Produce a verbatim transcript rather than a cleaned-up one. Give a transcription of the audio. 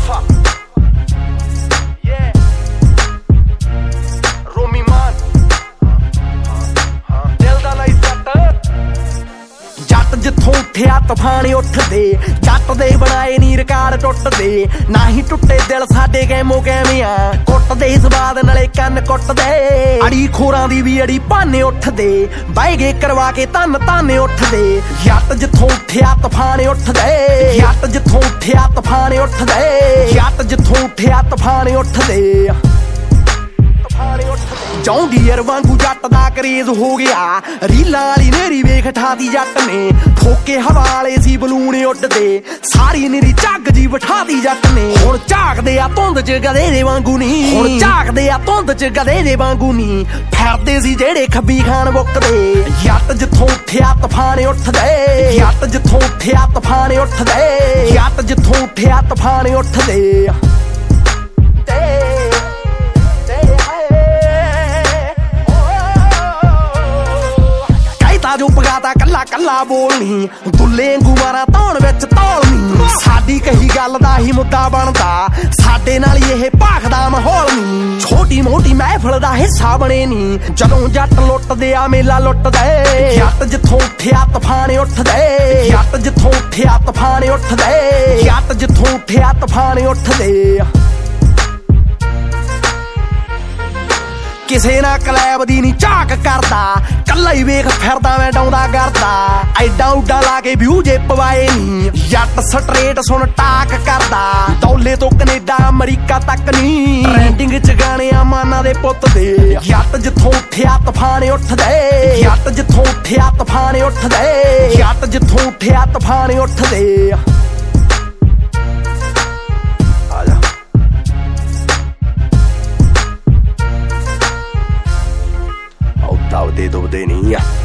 Alpha. Yeah. Romy Man. Del da nahi set. ਜੱਟ ਜਿੱਥੋਂ ਉੱਠਿਆ ਤੂਫਾਨ ਉੱਠਦੇ, ਜੱਟ ਦੇ ਬਣਾਏ ਨੀ ਰਿਕਾਰਡ ਟੁੱਟਦੇ, ਨਾ ਹੀ ਟੁੱਟੇ ਦਿਲ ਸਾਡੇ ਕੈਮੋ ਕੈਮੀਆਂ, ਕੁੱਟਦੇ ਸਵਾਦ ਨਾਲੇ ਕੰਨ ਕੁੱਟਦੇ, ਅੜੀ ਖੋਰਾਂ ਦੀ ਵੀ ਅੜੀ ਭਾਨੇ ਉੱਠਦੇ, ਬਹਿ ਗਏ ਕਰਵਾ ਕੇ ਧੰਨ ਧਾਨੇ ਉੱਠਦੇ। ਜੱਟ ਜਿੱਥੋਂ ਉੱਠਿਆ ਤੂਫਾਨ ਉੱਠਦੇ, ਜੱਟ ਜਿੱਥੋਂ ਉੱਠਿਆ ਤੂਫਾਨ ਉੱਠਦੇ, ਜੱਟ ਜਿੱਥੋਂ ਉੱਠਿਆ ਤੂਫਾਨ ਉੱਠਦੇ। ਜੌਂਡੀਅਰ ਵਾਂਗੂ ਜੱਟ ਦਾ ਕਰੇਜ਼ ਹੋ ਗਿਆ, ਰੀਲਾਂ ਵਾਲੀ ਨੇਰੀ ਵੇਖ ਠਾਤੀ ਜੱਟ ਨੇ, ਠੋਕੇ ਹਵਾਲੇ ਸੀ ਬਲੂਨ ਉੱਡਦੇ, ਸਾਰੀ ਨਿਰੀ ਝੱਗ ਜੀ ਬਿਠਾਤੀ ਜੱਟ ਨੇ। ਹੁਣ ਝਾਕਦੇ ਆ ਧੁੰਦ ਚ ਗਧੇ ਦੇ ਵਾਂਗੂ ਨੀ, ਹੁਣ ਝਾਕਦੇ ਆ ਧੁੰਦ ਚ ਗਧੇ ਦੇ ਵਾਂਗੂ ਨੀ, ਫਿਰਦੇ ਸੀ ਜਿਹੜੇ ਖੱਬੀ ਖਾਨ ਬੁੱਕਦੇ। ਜੱਟ ਜਿੱਥੋਂ ਉੱਠਿਆ ਤੂਫਾਨ ਉੱਠਦੇ, ਜੱਟ ਜਿੱਥੋਂ ਉੱਠਿਆ ਤੂਫਾਨ ਉੱਠਦੇ, ਜੱਟ ਜਿੱਥੋਂ ਉੱਠਿਆ ਤੂਫਾਨ ਉੱਠਦੇ। ਜੋ ਪਗਾਤਾ ਕੱਲਾ ਕੱਲਾ ਬੋਲਣੀ, ਦੁੱਲੇ ਵਾਂਗੂ ਮਾਰਾ ਧੌਣ ਵਿੱਚ ਧੌਲਣੀ, ਸਾਡੀ ਕਹੀ ਗੱਲ ਦਾ ਹੀ ਮੁੱਦਾ ਬਣਦਾ, ਸਾਡੇ ਨਾਲ ਇਹ ਭਾਖਦਾ ਮਾਹੌਲ ਨੀ, ਛੋਟੀ ਮੋਟੀ ਮਹਿਫਲ ਦਾ ਹਿੱਸਾ ਬਣੇ ਨੀ, ਜਦੋਂ ਜੱਟ ਲੁੱਟਦੇ ਆ ਮੇਲਾ ਲੁੱਟਦੇ। ਜੱਟ ਜਿੱਥੋਂ ਉੱਠਿਆ ਤੂਫਾਨ ਉੱਠਦੇ, ਜੱਟ ਜਿੱਥੋਂ ਉੱਠਿਆ ਤੂਫਾਨ ਉੱਠਦੇ, ਜੱਟ ਜਿੱਥੋਂ ਉੱਠਿਆ ਤੂਫਾਨ ਉੱਠਦੇ। ਕਿਸੇ ਨਾ ਕਲੈਬ ਦੀ ਨੀ ਝਾਕ ਕਰਦਾ, ਕੱਲਾ ਹੀ ਵੇਖ ਫਿਰਦਾ ਮੈਂ ਡਾਉਂਦਾ ਕਰਦਾ, ਐਡਾ ਉੱਡਾ ਲਾ ਕੇ ਵਿਊ ਜੇ ਪਵਾਏ ਨੀ, ਜੱਟ ਸਟਰੇਟ ਸੁਣ ਟਾਕ ਕਰਦਾ, ਦੌਲੇ ਤੋਂ ਕੈਨੇਡਾ ਅਮਰੀਕਾ ਤੱਕ ਨੀ, ਟ੍ਰੈਂਡਿੰਗ ਚ ਗਾਣੇ ਆ ਮਾਨਾ ਦੇ ਪੁੱਤ ਦੇ। ਜੱਟ ਜਿੱਥੋਂ ਉੱਠਿਆ ਤੂਫਾਨ ਉੱਠਦੇ, ਜੱਟ ਜਿੱਥੋਂ ਉੱਠਿਆ ਤੂਫਾਨ ਉੱਠਦੇ, ਜੱਟ ਜਿੱਥੋਂ ਉੱਠਿਆ ਤੂਫਾਨ ਉੱਠਦੇ। ਦਬਦੇ ਦੁਬਦੇ ਨਹੀਂ ਆ।